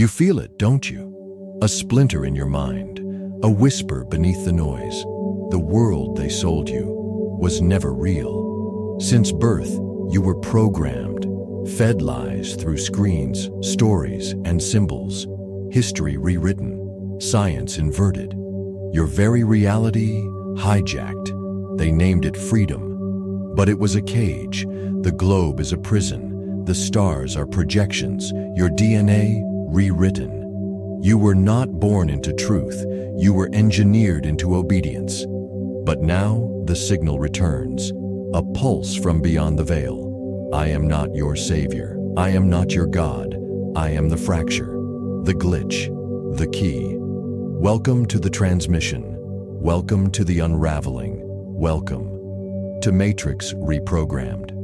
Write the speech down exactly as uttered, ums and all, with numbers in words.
You feel it, don't you? A splinter in your mind, a whisper beneath the noise. The world they sold you was never real. Since birth, you were programmed, fed lies through screens, stories, and symbols. History rewritten, science inverted. Your very reality hijacked. They named it freedom. But it was a cage. The globe is a prison. The stars are projections. Your D N A rewritten. You were not born into truth. You were engineered into obedience. But now the signal returns, a pulse from beyond the veil. I am not your savior. I am not your God. I am the fracture, the glitch, the key. Welcome to the transmission. Welcome to the unraveling. Welcome to Matrix Reprogrammed.